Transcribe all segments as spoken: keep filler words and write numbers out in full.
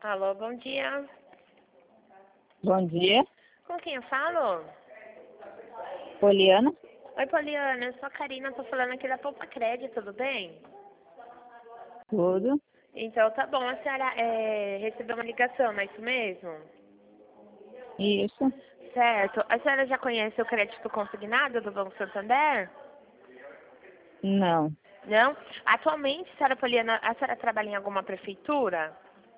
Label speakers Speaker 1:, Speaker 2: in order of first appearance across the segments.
Speaker 1: Alô, bom dia.
Speaker 2: Bom dia,
Speaker 1: Com quem eu falo?
Speaker 2: Poliana.
Speaker 1: Oi, Poliana, eu sou a Karina, tô falando aqui da Poupa Crédito, tudo bem?
Speaker 2: Tudo?
Speaker 1: Então, tá bom, a senhora é, recebeu uma ligação, não é isso mesmo?
Speaker 2: Isso?
Speaker 1: Certo. A senhora já conhece o crédito consignado do Banco Santander?
Speaker 2: Não,
Speaker 1: Não? Atualmente, senhora Poliana, a senhora trabalha em alguma prefeitura?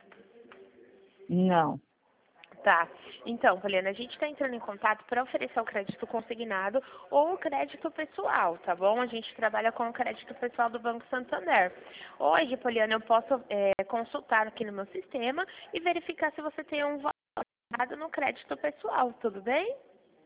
Speaker 2: não.
Speaker 1: Tá. Então, Poliana, a gente está entrando em contato para oferecer o crédito consignado ou o crédito pessoal, tá bom? A gente trabalha com o crédito pessoal do Banco Santander. Hoje, Poliana, eu posso é, consultar aqui no meu sistema e verificar se você tem um valor no crédito pessoal, tudo bem?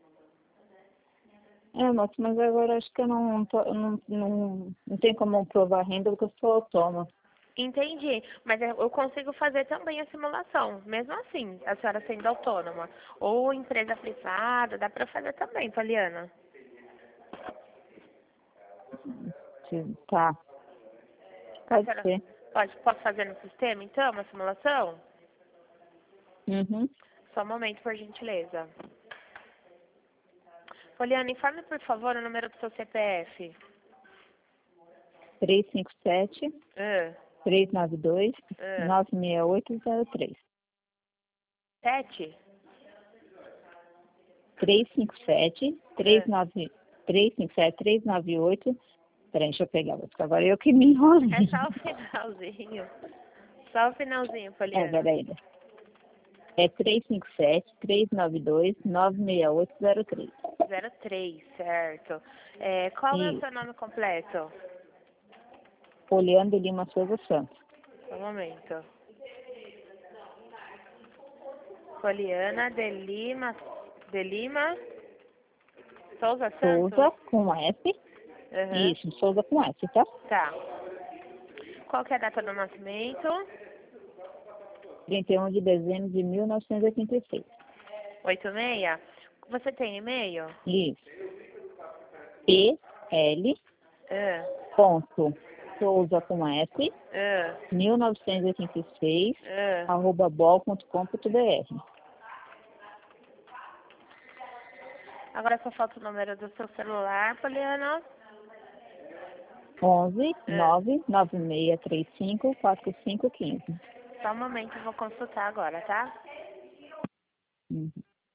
Speaker 2: É, moço, mas agora acho que eu não, tô, eu não, não, não tem como provar renda porque eu sou autônoma.
Speaker 1: Entendi, mas eu consigo fazer também a simulação, mesmo assim, a senhora sendo autônoma. Ou empresa privada, dá para fazer também, Poliana.
Speaker 2: Se- Tá,
Speaker 1: A
Speaker 2: pode
Speaker 1: senhora
Speaker 2: ser.
Speaker 1: pode, posso fazer no sistema, então, uma simulação?
Speaker 2: Uhum.
Speaker 1: Só um momento, por gentileza. Poliana, informe, por favor, o número do seu C P F.
Speaker 2: três cinco sete,
Speaker 1: Ah,
Speaker 2: três nove dois,
Speaker 1: ah.
Speaker 2: nove seis oito zero três.
Speaker 1: Sete?
Speaker 2: três cinco sete, três
Speaker 1: Ah.
Speaker 2: nove três cinco sete, três nove oito. Peraí, deixa eu pegar, porque agora eu que me
Speaker 1: É
Speaker 2: enrolei.
Speaker 1: só o finalzinho. Só o finalzinho,
Speaker 2: É,
Speaker 1: Poliana.
Speaker 2: peraí. É três cinco sete, três nove dois, nove seis oito zero três.
Speaker 1: Zero três, certo. É, qual é o
Speaker 2: Isso.
Speaker 1: seu nome completo?
Speaker 2: Poliana de Lima Souza Santos.
Speaker 1: Só um momento. Poliana de Lima, de Lima, Souza Santos?
Speaker 2: Souza com F.
Speaker 1: Aham.
Speaker 2: Isso, Souza com F, tá?
Speaker 1: Tá. Qual que é a data do nascimento?
Speaker 2: trinta e um de dezembro de mil novecentos e oitenta e seis.
Speaker 1: oitenta e seis. Você tem e-mail?
Speaker 2: Isso. P L
Speaker 1: Ah,
Speaker 2: ponto Souza com F,
Speaker 1: ah,
Speaker 2: mil novecentos e oitenta e seis,
Speaker 1: ah.
Speaker 2: arroba bol ponto com ponto br.
Speaker 1: Agora só falta o número do seu celular, Poliana.
Speaker 2: onze
Speaker 1: Ah,
Speaker 2: nove nove seis três cinco quatro cinco um cinco.
Speaker 1: só um momento, eu vou consultar agora, tá?
Speaker 2: Uhum.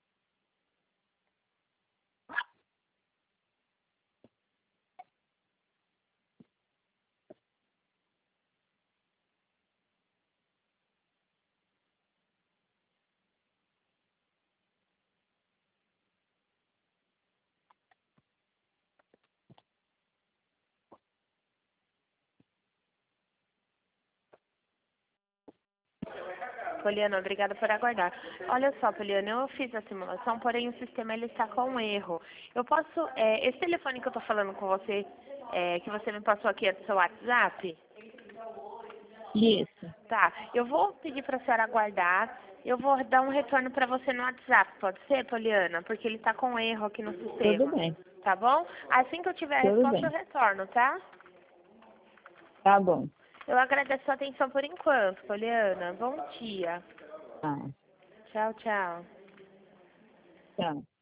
Speaker 1: Poliana, obrigada por aguardar. Olha só, Poliana, eu fiz a simulação, porém o sistema ele está com um erro. Eu posso, é, esse telefone que eu tô falando com você, é, que você me passou aqui é do seu WhatsApp?
Speaker 2: Isso,
Speaker 1: Tá, eu vou pedir para a senhora aguardar. Eu vou dar um retorno para você no WhatsApp, pode ser, Poliana? Porque ele está com um erro aqui no
Speaker 2: tudo
Speaker 1: sistema.
Speaker 2: bem,
Speaker 1: Tá bom? Assim que eu tiver a
Speaker 2: tudo
Speaker 1: resposta, eu
Speaker 2: bem.
Speaker 1: retorno, tá?
Speaker 2: Tá bom.
Speaker 1: Eu agradeço a sua atenção por enquanto, Poliana. Bom dia.
Speaker 2: Tá,
Speaker 1: Tchau, tchau.
Speaker 2: tchau.